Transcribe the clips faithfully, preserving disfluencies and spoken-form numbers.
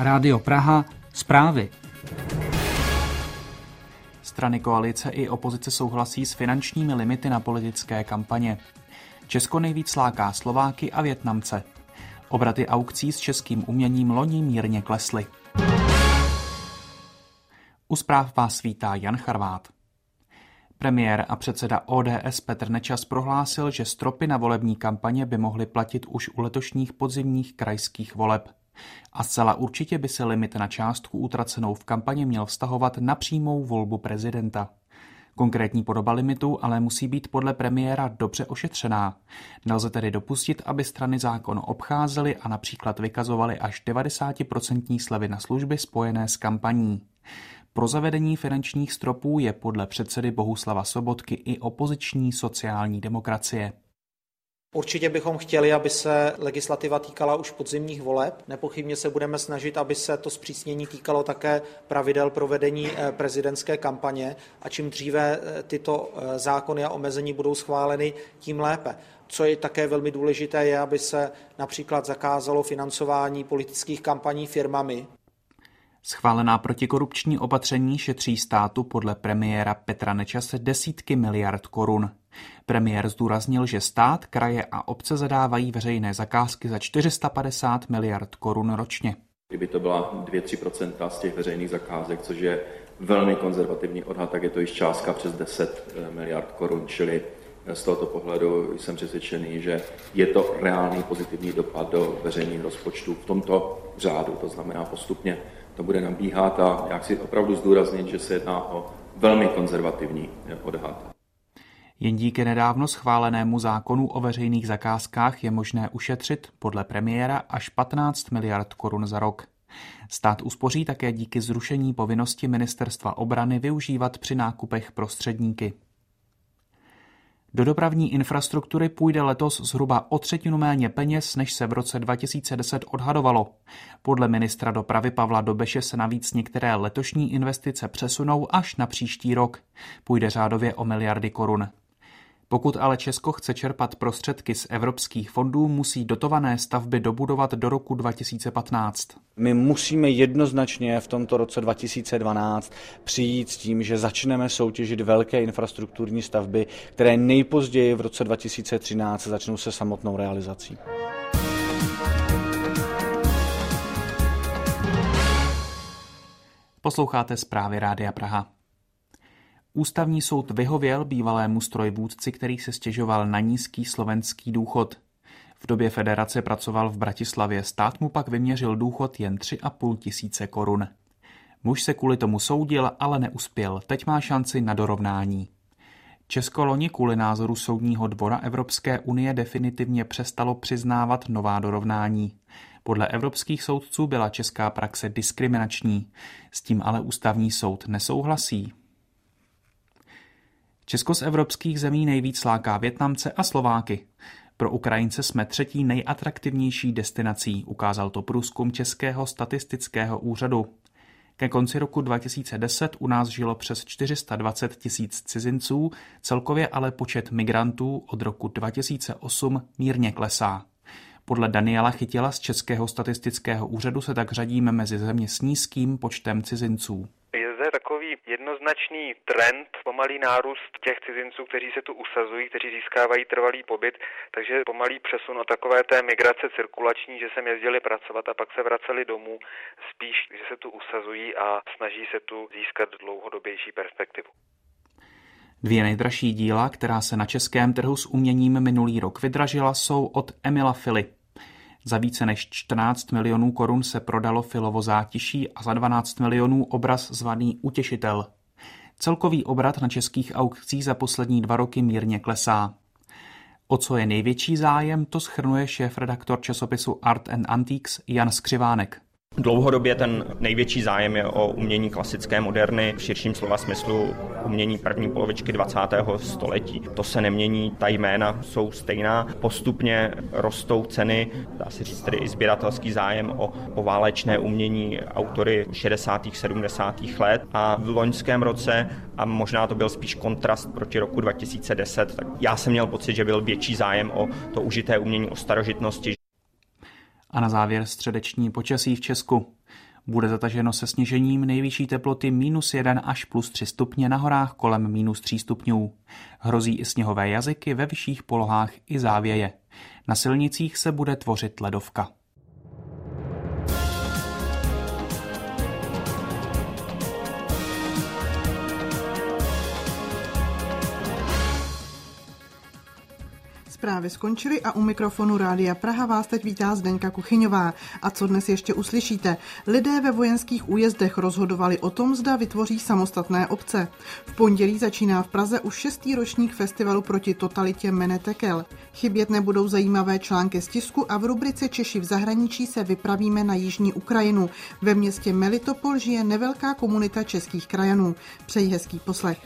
Rádio Praha, zprávy. Strany koalice i opozice souhlasí s finančními limity na politické kampaně. Česko nejvíc láká Slováky a Vietnamce. Obraty aukcí s českým uměním loni mírně klesly. U zpráv vás vítá Jan Charvát. Premiér a předseda O D S Petr Nečas prohlásil, že stropy na volební kampaně by mohly platit už u letošních podzimních krajských voleb. A zcela určitě by se limit na částku utracenou v kampani měl vztahovat na přímou volbu prezidenta. Konkrétní podoba limitu ale musí být podle premiéra dobře ošetřená. Nelze tedy dopustit, aby strany zákon obcházely a například vykazovaly až devadesát procent slevy na služby spojené s kampaní. Pro zavedení finančních stropů je podle předsedy Bohuslava Sobotky i opoziční sociální demokracie. Určitě bychom chtěli, aby se legislativa týkala už podzimních voleb. Nepochybně se budeme snažit, aby se to zpřísnění týkalo také pravidel provedení prezidentské kampaně a čím dříve tyto zákony a omezení budou schváleny, tím lépe. Co je také velmi důležité, je, aby se například zakázalo financování politických kampaní firmami. Schválená protikorupční opatření šetří státu podle premiéra Petra Nečase desítky miliard korun. Premiér zdůraznil, že stát, kraje a obce zadávají veřejné zakázky za čtyři sta padesát miliard korun ročně. Kdyby to byla dvě až tři procenta z těch veřejných zakázek, což je velmi konzervativní odhad, tak je to již částka přes deset miliard korun, čili z tohoto pohledu jsem přesvědčený, že je to reálný pozitivní dopad do veřejných rozpočtů v tomto řádu, to znamená postupně to bude nabíhat a já chci opravdu zdůraznit, že se jedná o velmi konzervativní odhad. Jen díky nedávno schválenému zákonu o veřejných zakázkách je možné ušetřit podle premiéra až patnáct miliard korun za rok. Stát uspoří také díky zrušení povinnosti Ministerstva obrany využívat při nákupech prostředníky. Do dopravní infrastruktury půjde letos zhruba o třetinu méně peněz, než se v roce dva tisíce deset odhadovalo. Podle ministra dopravy Pavla Dobeše se navíc některé letošní investice přesunou až na příští rok. Půjde řádově o miliardy korun. Pokud ale Česko chce čerpat prostředky z evropských fondů, musí dotované stavby dobudovat do roku dva tisíce patnáct. My musíme jednoznačně v tomto roce dva tisíce dvanáct přijít s tím, že začneme soutěžit velké infrastrukturní stavby, které nejpozději v roce dva tisíce třináct začnou se samotnou realizací. Posloucháte zprávy Rádia Praha. Ústavní soud vyhověl bývalému strojvůdci, který se stěžoval na nízký slovenský důchod. V době federace pracoval v Bratislavě, stát mu pak vyměřil důchod jen tři a půl tisíce korun. Muž se kvůli tomu soudil, ale neuspěl, teď má šanci na dorovnání. Česko loni kvůli názoru Soudního dvora Evropské unie definitivně přestalo přiznávat nová dorovnání. Podle evropských soudců byla česká praxe diskriminační, s tím ale ústavní soud nesouhlasí. Česko z evropských zemí nejvíc láká Vietnamce a Slováky. Pro Ukrajince jsme třetí nejatraktivnější destinací, ukázal to průzkum Českého statistického úřadu. Ke konci roku dva tisíce deset u nás žilo přes čtyři sta dvacet tisíc cizinců, celkově ale počet migrantů od roku dva tisíce osm mírně klesá. Podle Daniela Chytila z Českého statistického úřadu se tak řadíme mezi země s nízkým počtem cizinců. Je zde takový jednoznačný trend, pomalý nárůst těch cizinců, kteří se tu usazují, kteří získávají trvalý pobyt, takže pomalý přesun o takové té migrace cirkulační, že sem jezdili pracovat a pak se vraceli domů, spíš, že se tu usazují a snaží se tu získat dlouhodobější perspektivu. Dvě nejdražší díla, která se na českém trhu s uměním minulý rok vydražila, jsou od Emila Fily. Za více než čtrnáct milionů korun se prodalo Filovo Zátiší a za dvanáct milionů obraz zvaný Utěšitel. Celkový obrat na českých aukcích za poslední dva roky mírně klesá. O co je největší zájem, to shrnuje šéfredaktor časopisu Art and Antiques Jan Skřivánek. Dlouhodobě ten největší zájem je o umění klasické moderny, v širším slova smyslu umění první polovičky dvacátého století. To se nemění, ta jména jsou stejná. Postupně rostou ceny, dá se říct tedy i sběratelský zájem o poválečné umění autory šedesátých sedmdesátých let. A v loňském roce, a možná to byl spíš kontrast proti roku dva tisíce deset, tak já jsem měl pocit, že byl větší zájem o to užité umění, o starožitnosti. A na závěr středeční počasí v Česku. Bude zataženo se sněžením, nejvyšší teploty minus jeden až plus tři stupně, na horách kolem minus tří stupňů. Hrozí i sněhové jazyky, ve vyšších polohách i závěje. Na silnicích se bude tvořit ledovka. Zprávy skončily a u mikrofonu Rádia Praha vás teď vítá Zdeňka Kuchyňová. A co dnes ještě uslyšíte? Lidé ve vojenských újezdech rozhodovali o tom, zda vytvoří samostatné obce. V pondělí začíná v Praze už šestý ročník festivalu proti totalitě Menetekel. Chybět nebudou zajímavé články z tisku a v rubrice Češi v zahraničí se vypravíme na jižní Ukrajinu. Ve městě Melitopol žije nevelká komunita českých krajanů. Přeji hezký poslech.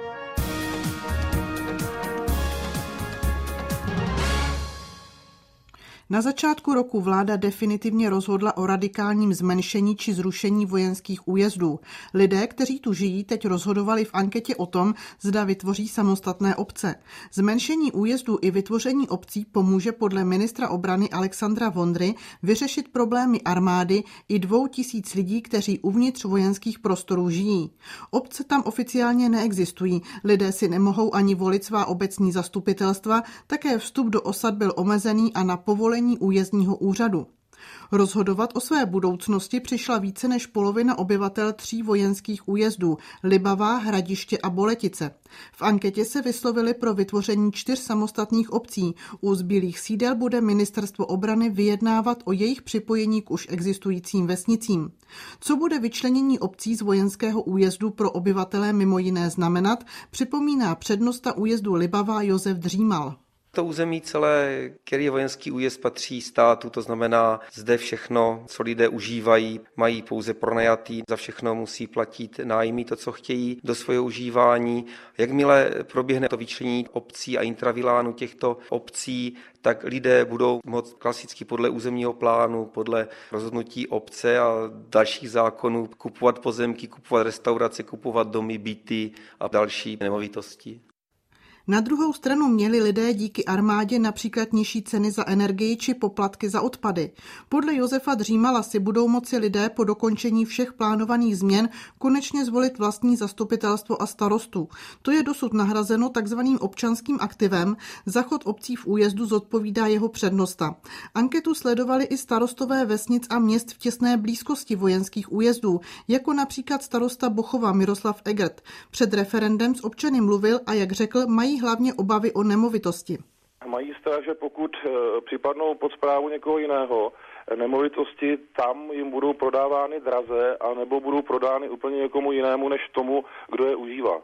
Na začátku roku vláda definitivně rozhodla o radikálním zmenšení či zrušení vojenských újezdů. Lidé, kteří tu žijí, teď rozhodovali v anketě o tom, zda vytvoří samostatné obce. Zmenšení újezdů i vytvoření obcí pomůže podle ministra obrany Alexandra Vondry vyřešit problémy armády i dvou tisíc lidí, kteří uvnitř vojenských prostorů žijí. Obce tam oficiálně neexistují, lidé si nemohou ani volit svá obecní zastupitelstva, také vstup do osad byl omezený a na povolení újezdního úřadu. Rozhodovat o své budoucnosti přišla více než polovina obyvatel tří vojenských újezdů – Libavá, Hradiště a Boletice. V anketě se vyslovili pro vytvoření čtyř samostatných obcí. U zbylých sídel bude ministerstvo obrany vyjednávat o jejich připojení k už existujícím vesnicím. Co bude vyčlenění obcí z vojenského újezdu pro obyvatele mimo jiné znamenat, připomíná přednosta újezdu Libavá Josef Dřímal. To území celé, který je vojenský újezd, patří státu, to znamená zde všechno, co lidé užívají, mají pouze pronajatý, za všechno musí platit nájmy to, co chtějí do svého užívání. Jakmile proběhne to vyčlenění obcí a intravilánu těchto obcí, tak lidé budou moct klasicky podle územního plánu, podle rozhodnutí obce a dalších zákonů kupovat pozemky, kupovat restaurace, kupovat domy, byty a další nemovitosti. Na druhou stranu měli lidé díky armádě například nižší ceny za energii či poplatky za odpady. Podle Josefa Dřímala si budou moci lidé po dokončení všech plánovaných změn konečně zvolit vlastní zastupitelstvo a starostu. To je dosud nahrazeno takzvaným občanským aktivem, za chod obcí v újezdu zodpovídá jeho přednosta. Anketu sledovali i starostové vesnic a měst v těsné blízkosti vojenských újezdů, jako například starosta Bochova Miroslav Egert. Před referendem s občany mluvil a jak řekl, mají hlavně obavy o nemovitosti. Mají strach, že pokud připadnou pod správu někoho jiného, nemovitosti tam jim budou prodávány draze, anebo budou prodány úplně někomu jinému, než tomu, kdo je užívá.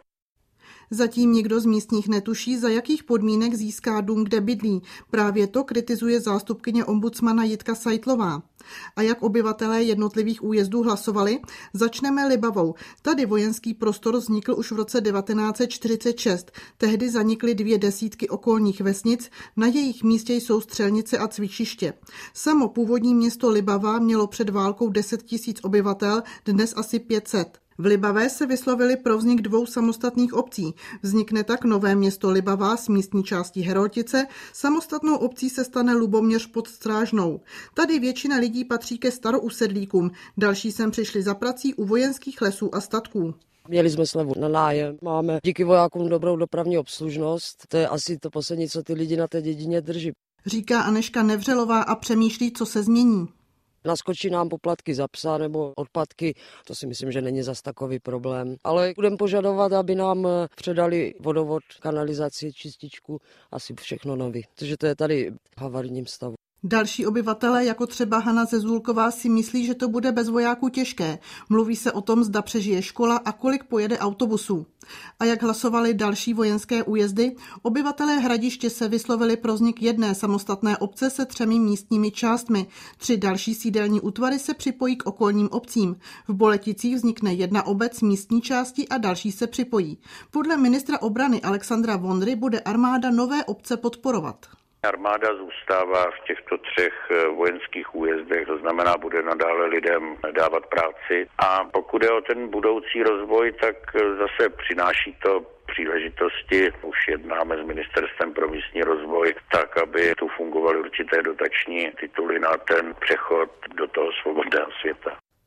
Zatím nikdo z místních netuší, za jakých podmínek získá dům, kde bydlí. Právě to kritizuje zástupkyně ombudsmana Jitka Sajtlová. A jak obyvatelé jednotlivých újezdů hlasovali? Začneme Libavou. Tady vojenský prostor vznikl už v roce devatenáct set čtyřicet šest. Tehdy zanikly dvě desítky okolních vesnic, na jejich místě jsou střelnice a cvičiště. Samo původní město Libava mělo před válkou deset tisíc obyvatel, dnes asi pět set. V Libavé se vyslovili pro vznik dvou samostatných obcí. Vznikne tak nové město Libavá s místní částí Heroltice, samostatnou obcí se stane Luboměř pod Strážnou. Tady většina lidí patří ke starousedlíkům, další sem přišli za prací u vojenských lesů a statků. Měli jsme slevu na nájem, máme díky vojákům dobrou dopravní obslužnost, to je asi to poslední, co ty lidi na té dědině drží. Říká Anežka Nevřelová a přemýšlí, co se změní. Naskočí nám poplatky za psa nebo odpadky, to si myslím, že není zas takový problém. Ale budeme požadovat, aby nám předali vodovod, kanalizaci, čističku, asi všechno nový, protože to je tady v havarijním stavu. Další obyvatelé, jako třeba Hana Zezulková, si myslí, že to bude bez vojáků těžké. Mluví se o tom, zda přežije škola a kolik pojede autobusů. A jak hlasovali další vojenské újezdy? Obyvatelé Hradiště se vyslovili pro vznik jedné samostatné obce se třemi místními částmi. Tři další sídelní útvary se připojí k okolním obcím. V Boleticích vznikne jedna obec místní části a další se připojí. Podle ministra obrany Alexandra Vondry bude armáda nové obce podporovat. Armáda zůstává v těchto třech vojenských újezdech, to znamená, bude nadále lidem dávat práci. A pokud je o ten budoucí rozvoj, tak zase přináší to příležitosti. Už jednáme s Ministerstvem pro místní rozvoj tak, aby tu fungovaly určité dotační tituly na ten přechod do toho svobodného světa.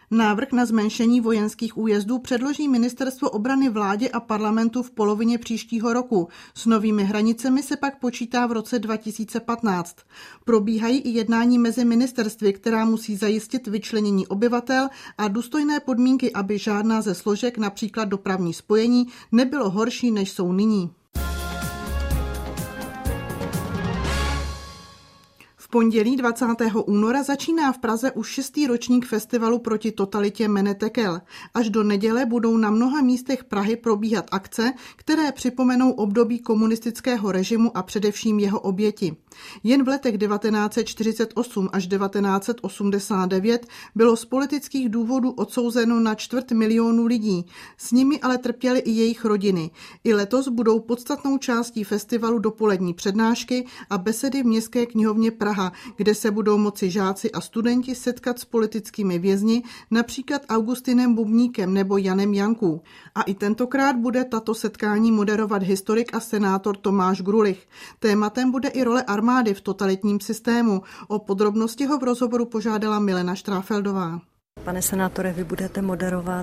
Návrh na zmenšení vojenských újezdů předloží Ministerstvo obrany vládě a parlamentu v polovině příštího roku. S novými hranicemi se pak počítá v roce dva tisíce patnáct. Probíhají i jednání mezi ministerstvy, která musí zajistit vyčlenění obyvatel a důstojné podmínky, aby žádná ze složek, například dopravní spojení, nebylo horší, než jsou nyní. V pondělí dvacátého února začíná v Praze už šestý ročník festivalu proti totalitě Menetekel. Až do neděle budou na mnoha místech Prahy probíhat akce, které připomenou období komunistického režimu a především jeho oběti. Jen v letech devatenáct set čtyřicet osm až devatenáct set osmdesát devět bylo z politických důvodů odsouzeno na čtvrt milionu lidí. S nimi ale trpěly i jejich rodiny. I letos budou podstatnou částí festivalu dopolední přednášky a besedy v Městské knihovně Praha, kde se budou moci žáci a studenti setkat s politickými vězni, například Augustinem Bubníkem nebo Janem Janků. A i tentokrát bude tato setkání moderovat historik a senátor Tomáš Grulich. Tématem bude i role armády v totalitním systému. O podrobnosti ho v rozhovoru požádala Milena Štráfeldová. Pane senátore, vy budete moderovat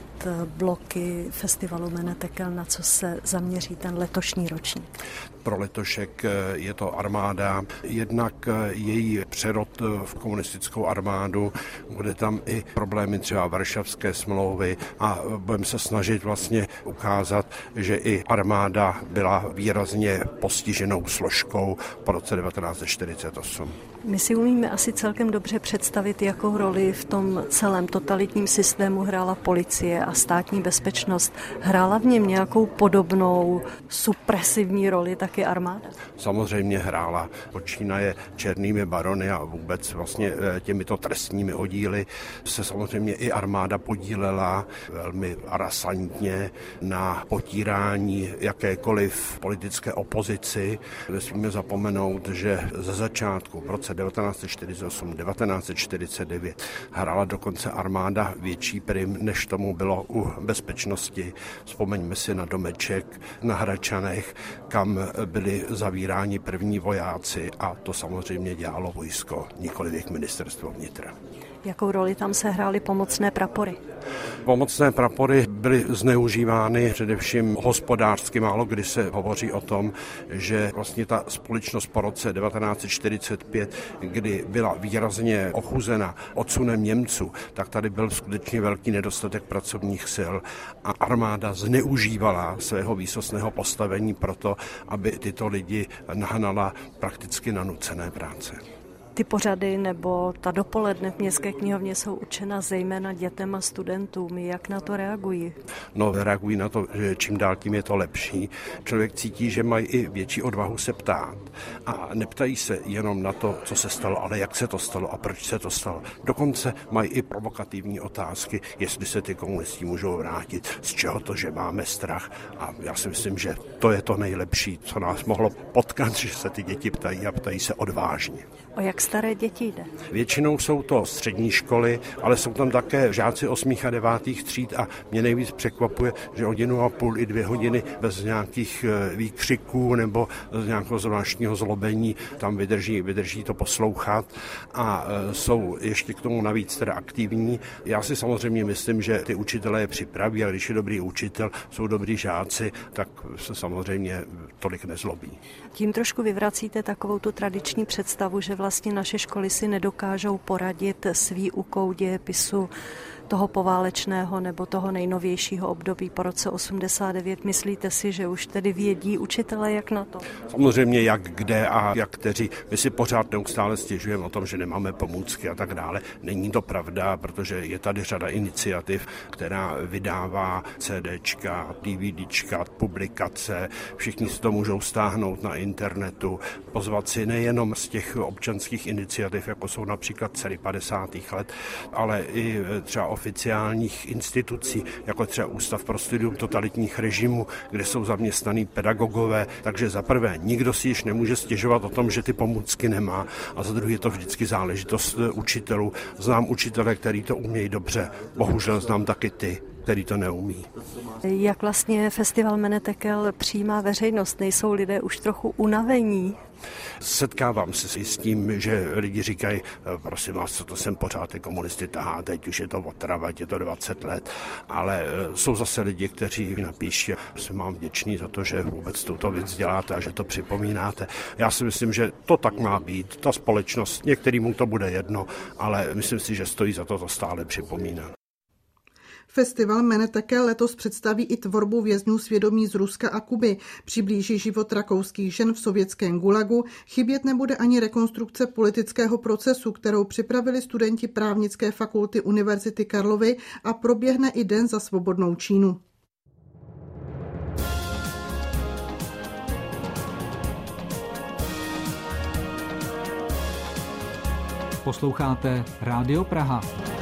bloky festivalu Menetekel, na co se zaměří ten letošní ročník? Pro letošek je to armáda, jednak její přerod v komunistickou armádu, bude tam i problémy třeba Varšavské smlouvy a budeme se snažit vlastně ukázat, že i armáda byla výrazně postiženou složkou po roce devatenáct set čtyřicet osm. My si umíme asi celkem dobře představit, jakou roli v tom celém totalitním systému hrála policie a státní bezpečnost. Hrála v něm nějakou podobnou supresivní roli taky armáda? Samozřejmě hrála. Počínaje černými barony a vůbec vlastně těmito trestními oddíly se samozřejmě i armáda podílela velmi rasantně na potírání jakékoliv politické opozici. Nesmíme zapomenout, že ze začátku v roce devatenáct set čtyřicet osm devatenáct set čtyřicet devět hrála dokonce armáda větší prim, než tomu bylo u bezpečnosti. Vzpomeňme si na domeček na Hradčanech, kam byli zavíráni první vojáci a to samozřejmě dělalo vojsko, nikoliv ministerstvo vnitra. Jakou roli tam se hrály pomocné prapory? Pomocné prapory byly zneužívány především hospodářsky. Málo kdy se hovoří o tom, že vlastně ta společnost po roce devatenáct set čtyřicet pět, kdy byla výrazně ochuzena odsunem Němců, tak tady byl skutečně velký nedostatek pracovních sil a armáda zneužívala svého výsostného postavení proto, aby tyto lidi nahnala prakticky na nucené práce. Ty pořady nebo ta dopoledne v Městské knihovně jsou určena zejména dětem a studentům. Jak na to reagují? No, reagují na to, že čím dál tím je to lepší. Člověk cítí, že mají i větší odvahu se ptát. A neptají se jenom na to, co se stalo, ale jak se to stalo a proč se to stalo. Dokonce mají i provokativní otázky, jestli se ty komunisti můžou vrátit, z čeho to, že máme strach. A já si myslím, že to je to nejlepší, co nás mohlo potkat, že se ty děti ptají a ptají se odvážně. O jak staré děti jde? Většinou jsou to střední školy, ale jsou tam také žáci osmých a devátých tříd a mě nejvíc překvapuje, že hodinu a půl i dvě hodiny bez nějakých výkřiků nebo z nějakého zvláštního zlobení tam vydrží, vydrží to poslouchat a jsou ještě k tomu navíc teda aktivní. Já si samozřejmě myslím, že ty učitelé je připraví, a když je dobrý učitel, jsou dobrý žáci, tak se samozřejmě tolik nezlobí. Tím trošku vyvracíte takovou tu tradiční představu, že vlastně naše školy si nedokážou poradit s výukou dějepisu toho poválečného nebo toho nejnovějšího období po roce osmdesát devět. Myslíte si, že už tedy vědí učitelé, jak na to? Samozřejmě jak kde a jak kteří. My si pořád neustále stěžujeme o tom, že nemáme pomůcky a tak dále. Není to pravda, protože je tady řada iniciativ, která vydává CDčka, DVDčka, publikace. Všichni si to můžou stáhnout na internetu, pozvat si nejenom z těch občanských iniciativ, jako jsou například dcery padesátých let, ale i třeba oficiálních institucí, jako třeba Ústav pro studium totalitních režimů, kde jsou zaměstnaní pedagogové. Takže za prvé, nikdo si již nemůže stěžovat o tom, že ty pomůcky nemá, a za druhé je to vždycky záležitost učitelů. Znám učitele, který to umějí dobře, bohužel znám taky ty, který to neumí. Jak vlastně festival Menetekel přijímá veřejnost? Nejsou lidé už trochu unavení? Setkávám se s tím, že lidi říkají, prosím vás, co to sem pořád ty komunisty tahá, teď už je to otrava, je to dvacet let, ale jsou zase lidi, kteří napíší, jsem vám vděčný za to, že vůbec tuto věc děláte a že to připomínáte. Já si myslím, že to tak má být, ta společnost, některýmu to bude jedno, ale myslím si, že stojí za to to stále připomínat. Festival Menetekel letos představí i tvorbu vězňů svědomí z Ruska a Kuby, přiblíží život rakouských žen v sovětském gulagu, chybět nebude ani rekonstrukce politického procesu, kterou připravili studenti právnické fakulty Univerzity Karlovy a proběhne i Den za svobodnou Čínu. Posloucháte Rádio Praha.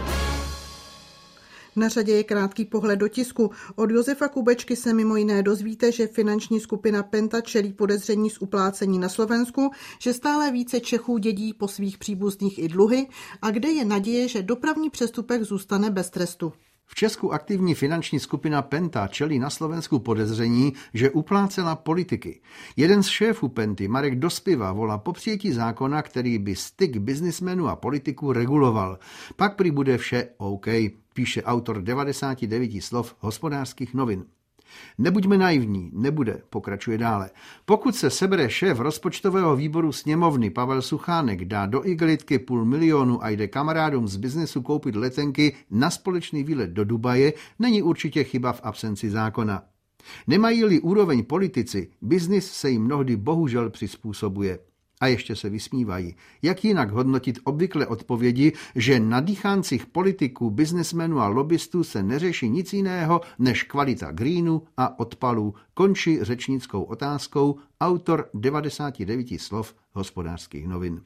Na řadě je krátký pohled do tisku. Od Josefa Kubečky se mimo jiné dozvíte, že finanční skupina Penta čelí podezření z uplácení na Slovensku, že stále více Čechů dědí po svých příbuzných i dluhy a kde je naděje, že dopravní přestupek zůstane bez trestu. V Česku aktivní finanční skupina Penta čelí na Slovensku podezření, že uplácela politiky. Jeden z šéfů Penty, Marek Dospiva, volá po přijetí zákona, který by styk biznismenů a politiků reguloval. Pak prý bude vše OK, píše autor devadesát devět slov Hospodářských novin. Nebuďme naivní, nebude, pokračuje dále. Pokud se sebere šéf rozpočtového výboru sněmovny Pavel Suchánek, dá do igelitky půl milionu a jde kamarádům z biznesu koupit letenky na společný výlet do Dubaje, není určitě chyba v absenci zákona. Nemají-li úroveň politici, biznis se jim mnohdy bohužel přizpůsobuje. A ještě se vysmívají. Jak jinak hodnotit obvykle odpovědi, že na dýcháncích politiků, biznesmenů a lobbystů se neřeší nic jiného než kvalita greenu a odpalů, končí řečnickou otázkou autor devadesát devět slov Hospodářských novin.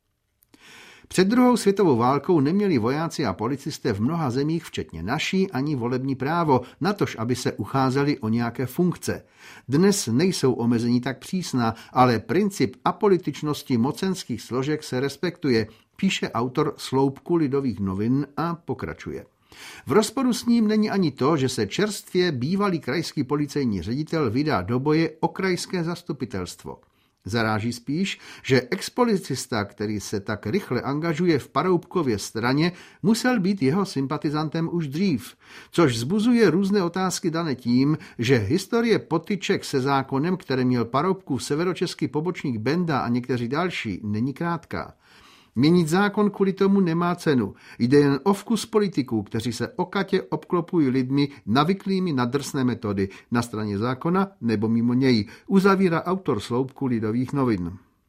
Před druhou světovou válkou neměli vojáci a policisté v mnoha zemích, včetně naší, ani volební právo, natož aby se ucházeli o nějaké funkce. Dnes nejsou omezení tak přísná, ale princip apolitičnosti mocenských složek se respektuje, píše autor sloupku Lidových novin a pokračuje. V rozporu s ním není ani to, že se čerstvě bývalý krajský policejní ředitel vydá do boje o krajské zastupitelstvo. Zaráží spíš, že expolicista, který se tak rychle angažuje v Paroubkově straně, musel být jeho sympatizantem už dřív, což vzbuzuje různé otázky dané tím, že historie potyček se zákonem, které měl Paroubkův severočeský pobočník Benda a někteří další, není krátká. Měnit zákon kvůli tomu nemá cenu. Jde jen o vkus politiků, kteří se okatě obklopují lidmi navyklými na drsné metody na straně zákona nebo mimo něj, uzavírá autor sloupku Lidových novin.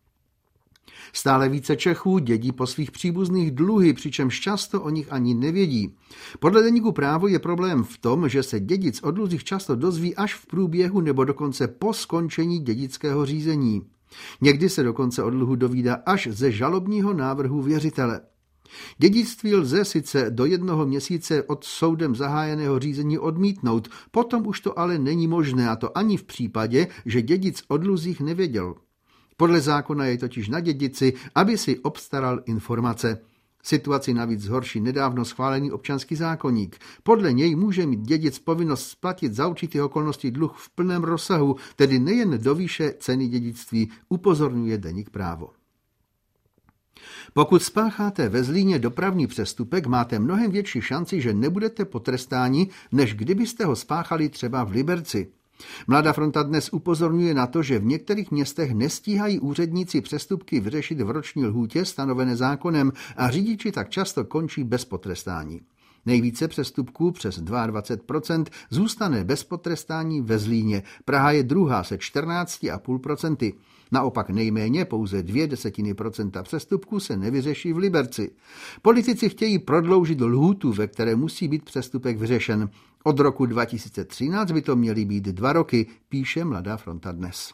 Stále více Čechů dědí po svých příbuzných dluhy, přičemž často o nich ani nevědí. Podle deníku Právo je problém v tom, že se dědic o dluzích často dozví až v průběhu nebo dokonce po skončení dědického řízení. Někdy se dokonce o dluhu dovídá až ze žalobního návrhu věřitele. Dědictví lze sice do jednoho měsíce od soudem zahájeného řízení odmítnout, potom už to ale není možné, a to ani v případě, že dědic o dluzích nevěděl. Podle zákona je totiž na dědici, aby si obstaral informace. Situaci navíc zhorší nedávno schválený občanský zákoník. Podle něj může mít dědic povinnost splatit za určitých okolností dluh v plném rozsahu, tedy nejen do výše ceny dědictví, upozorňuje deník Právo. Pokud spácháte ve Zlíně dopravní přestupek, máte mnohem větší šanci, že nebudete potrestáni, než kdybyste ho spáchali třeba v Liberci. Mladá fronta dnes upozorňuje na to, že v některých městech nestíhají úředníci přestupky vyřešit v roční lhůtě stanovené zákonem a řidiči tak často končí bez potrestání. Nejvíce přestupků, přes dvacet dva procent, zůstane bez potrestání ve Zlíně. Praha je druhá se čtrnáct celá pět procenta. Naopak nejméně, pouze dvě desetiny procenta přestupků se nevyřeší v Liberci. Politici chtějí prodloužit lhůtu, ve které musí být přestupek vyřešen. Od roku dva tisíce třináct by to měly být dva roky, píše Mladá fronta dnes.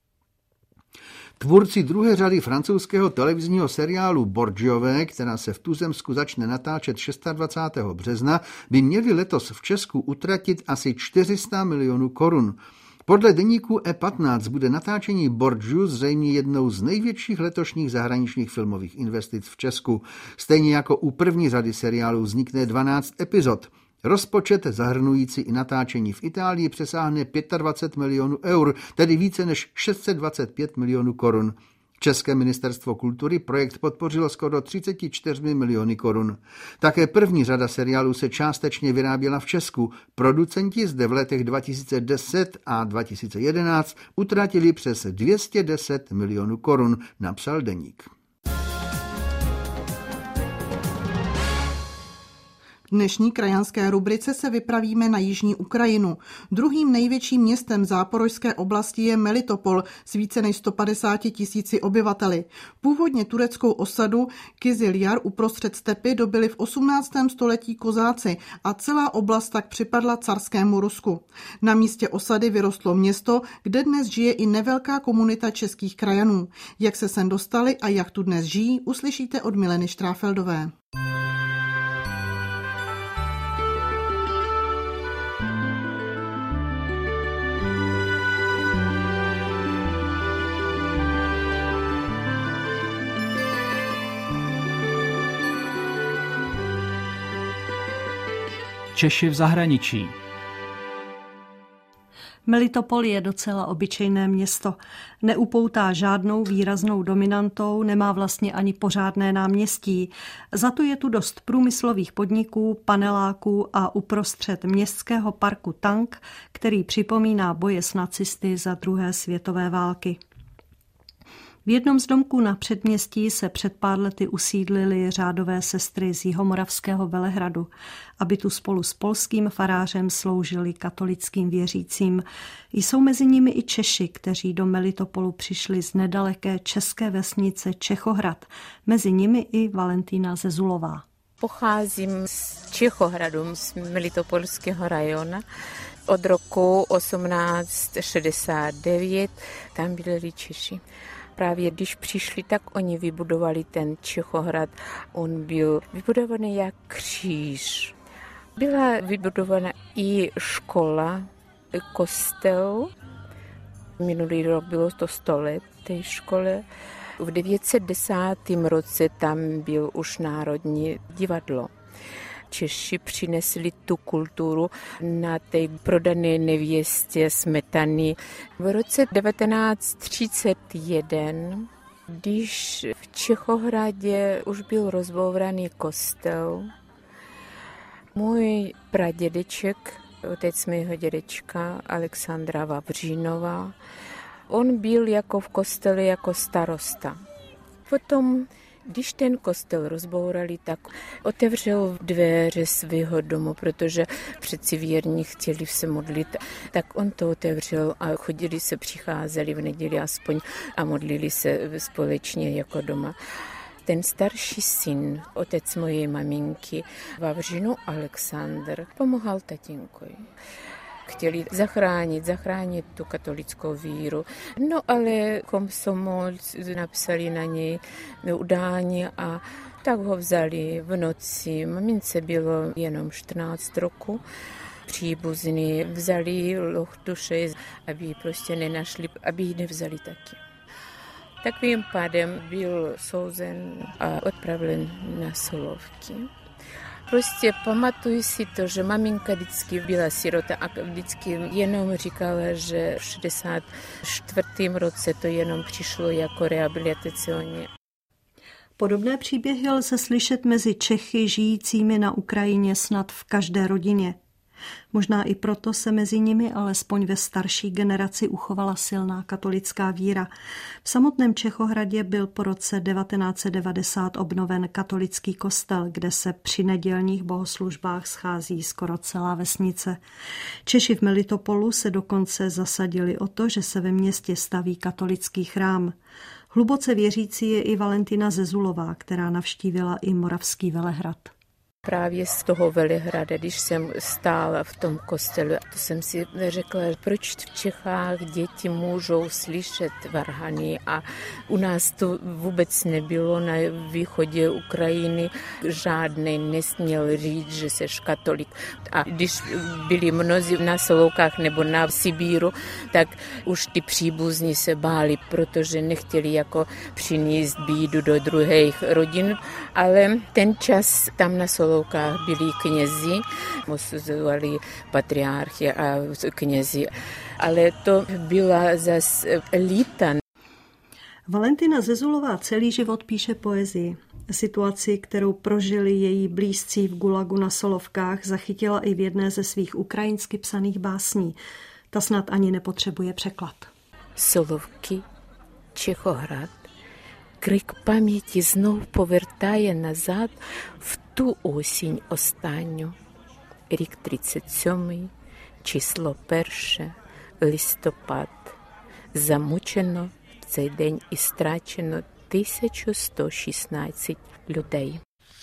Tvůrci druhé řady francouzského televizního seriálu Borgiové, která se v tuzemsku začne natáčet dvacátého šestého března, by měli letos v Česku utratit asi čtyři sta milionů korun. Podle deníku E patnáct bude natáčení Borgiů zřejmě jednou z největších letošních zahraničních filmových investic v Česku. Stejně jako u první řady seriálu vznikne dvanáct epizod. Rozpočet zahrnující i natáčení v Itálii přesáhne dvacet pět milionů eur, tedy více než šest set dvacet pět milionů korun. České ministerstvo kultury projekt podpořilo skoro třicet čtyři miliony korun. Také první řada seriálů se částečně vyráběla v Česku. Producenti zde v letech dva tisíce deset a dva tisíce jedenáct utratili přes dvě stě deset milionů korun, napsal Deník. V dnešní krajanské rubrice se vypravíme na jižní Ukrajinu. Druhým největším městem záporožské oblasti je Melitopol s více než sto padesáti tisíci obyvateli. Původně tureckou osadu Kyzyl Jar uprostřed stepy dobili v osmnáctém století kozáci a celá oblast tak připadla carskému Rusku. Na místě osady vyrostlo město, kde dnes žije i nevelká komunita českých krajanů. Jak se sem dostali a jak tu dnes žijí, uslyšíte od Mileny Štráfeldové. Češi v zahraničí. Melitopol je docela obyčejné město. Neupoutá žádnou výraznou dominantou, nemá vlastně ani pořádné náměstí. Za to je tu dost průmyslových podniků, paneláků a uprostřed městského parku tank, který připomíná boje s nacisty za druhé světové války. V jednom z domků na předměstí se před pár lety usídlily řádové sestry z Jihomoravského Velehradu, aby tu spolu s polským farářem sloužili katolickým věřícím. Jsou mezi nimi i Češi, kteří do Melitopolu přišli z nedaleké české vesnice Čechohrad, mezi nimi i Valentína Zezulová. Pocházím z Čechohradu, z Melitopolského rajonu. Od roku osmnáct set šedesát devět tam byli Češi. Právě když přišli, tak oni vybudovali ten Čechohrad. On byl vybudovaný jak kříž. Byla vybudována i škola, kostel. Minulý rok bylo to sto let té škole. V devět set desátém roce tam byl už Národní divadlo. Češi přinesli tu kulturu na té prodané nevěstě smetany. V roce devatenáct třicet jedna, když v Čechohradě už byl rozbouraný kostel, můj pradědeček, otec mého dědečka Alexandra Vavřínova, on byl jako v kostele jako starosta. Potom když ten kostel rozbourali, tak otevřel dveře svého domu, protože přeci věrní chtěli se modlit, tak on to otevřel a chodili se, přicházeli v neděli aspoň a modlili se společně jako doma. Ten starší syn, otec mojej maminky, Vavřinu Alexandr, pomáhal tatínkovi. Chtěli zachránit, zachránit tu katolickou víru. No ale komsomolci napsali na něj udání a tak ho vzali v noci. Mamince bylo jenom čtrnáct roku. Příbuzní vzali loh duše, aby ji prostě nenašli, aby ji nevzali taky. Takovým pádem byl souzen a odpraven na Solovky. Prostě pamatuju si to, že maminka vždycky byla sirota a vždycky jenom říkala, že v šedesát čtvrtém roce to jenom přišlo jako rehabilitacionně. Podobné příběhy lze slyšet mezi Čechy žijícími na Ukrajině snad v každé rodině. Možná i proto se mezi nimi alespoň ve starší generaci uchovala silná katolická víra. V samotném Čechohradě byl po roce devatenáct set devadesát obnoven katolický kostel, kde se při nedělních bohoslužbách schází skoro celá vesnice. Češi v Melitopolu se dokonce zasadili o to, že se ve městě staví katolický chrám. Hluboce věřící je i Valentína Zezulová, která navštívila i Moravský Velehrad. Právě z toho Velehrada, když jsem stála v tom kostele, to jsem si řekla, proč v Čechách děti můžou slyšet varhany a u nás to vůbec nebylo na východě Ukrajiny. Žádný nesměl říct, že seš katolik. A když byli mnozí na Solovkách nebo na Sibíru, tak už ty příbuzní se báli, protože nechtěli jako přinést bídu do druhých rodin. Ale ten čas tam na Solovkách Solovkách byli knězi, osuzovali patriarchy a knězi, ale to byla zase elita. Valentina Zezulová celý život píše poezii. Situaci, kterou prožili její blízcí v gulagu na Solovkách, zachytila i v jedné ze svých ukrajinsky psaných básní. Ta snad ani nepotřebuje překlad. Solovky, Čechohrad, крик пам'яті знов повертає назад в ту осінь останню. Рік тридцять сьомий, число перше, листопад. Замучено в цей день і страчено тисяча сто шістнадцять людей.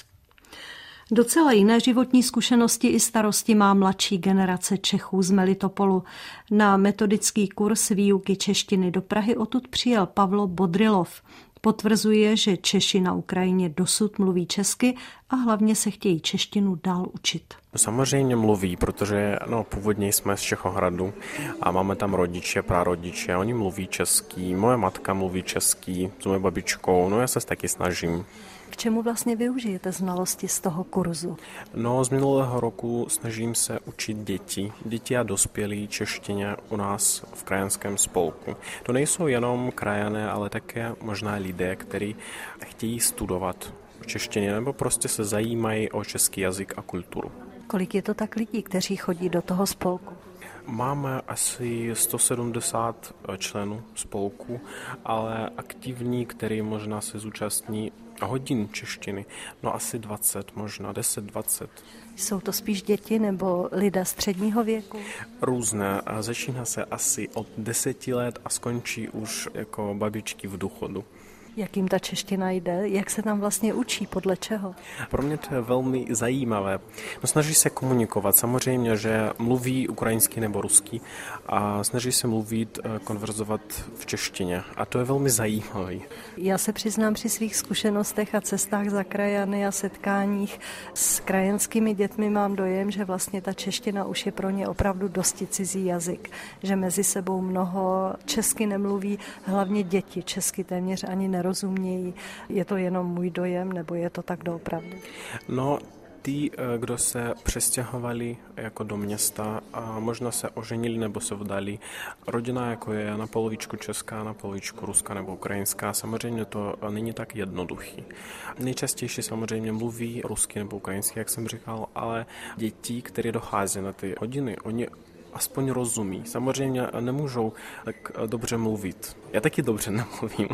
Docela jiné životní zkušenosti i starosti má mladší generace Čechů z Melitopolu. Na metodický kurz výuky češtiny do Prahy odtud přijel Pavlo Bodrilov. Potvrzuje, že Češi na Ukrajině dosud mluví česky a hlavně se chtějí češtinu dál učit. Samozřejmě mluví, protože no, původně jsme z Čechohradu a máme tam rodiče, prarodiče, oni mluví česky, moje matka mluví česky s mojou babičkou, no já se taky snažím. K čemu vlastně využijete znalosti z toho kurzu? No, z minulého roku snažím se učit děti, děti a dospělí češtině u nás v krajanském spolku. To nejsou jenom krajané, ale také možná lidé, kteří chtějí studovat v češtině nebo prostě se zajímají o český jazyk a kulturu. Kolik je to tak lidí, kteří chodí do toho spolku? Máme asi sto sedmdesát členů spolku, ale aktivní, který možná se zúčastní hodin češtiny, no asi dvacet, možná deset dvacet. Jsou to spíš děti nebo lidé středního věku? Různé. Začíná se asi od deseti let a skončí už jako babičky v důchodu. Jak jim ta čeština jde? Jak se tam vlastně učí? Podle čeho? Pro mě to je velmi zajímavé. No, snaží se komunikovat. Samozřejmě, že mluví ukrajinsky nebo rusky a snaží se mluvit, konverzovat v češtině. A to je velmi zajímavé. Já se přiznám, při svých zkušenostech a cestách za krajany a setkáních s krajanskými dětmi mám dojem, že vlastně ta čeština už je pro ně opravdu dosti cizí jazyk. Že mezi sebou mnoho česky nemluví, hlavně děti česky téměř ani nerozumějí. Rozumějí. Je to jenom můj dojem, nebo je to tak doopravdy? No, ty, kdo se přestěhovali jako do města a možná se oženili nebo se vdali, rodina jako je na polovičku česká, na polovičku ruská nebo ukrajinská, samozřejmě to není tak jednoduchý. Nejčastější samozřejmě mluví rusky nebo ukrajinsky, jak jsem říkal, ale děti, které dochází na ty hodiny, oni aspoň rozumí. Samozřejmě nemůžou tak dobře mluvit. Já taky dobře nemluvím.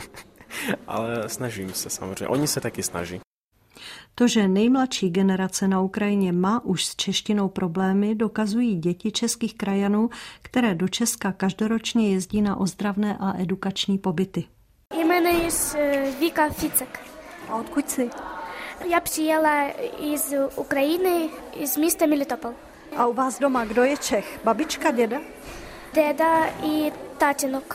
Ale snažím se samozřejmě. Oni se taky snaží. To, že nejmladší generace na Ukrajině má už s češtinou problémy, dokazují děti českých krajanů, které do Česka každoročně jezdí na ozdravné a edukační pobyty. Jmenuji se Vika Ficek. A odkud jsi? Já přijela z Ukrajiny, z města Melitopol. A u vás doma kdo je Čech? Babička, děda? Děda i tátinok.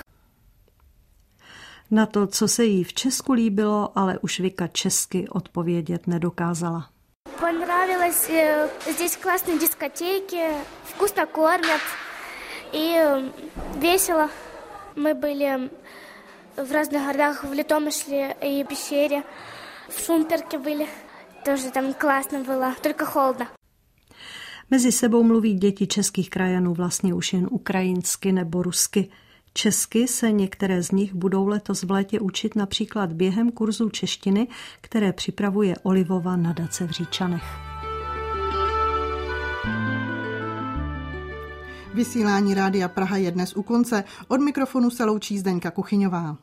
Na to, co se jí v Česku líbilo, ale už Vika česky odpovědět nedokázala. Понравилось, здесь классные дискотеки, вкусно кормят и весело. Мы были в разных городах, в Литомышле и Пещере, в Шумперке были, тоже там классно было, только холодно. Mezi sebou mluví děti českých krajanů vlastně už jen ukrajinsky nebo rusky. Česky se některé z nich budou letos v létě učit například během kurzu češtiny, které připravuje Olivova nadace v Říčanech. Vysílání Rádia Praha je dnes u konce. Od mikrofonu se loučí Zdeňka Kuchyňová.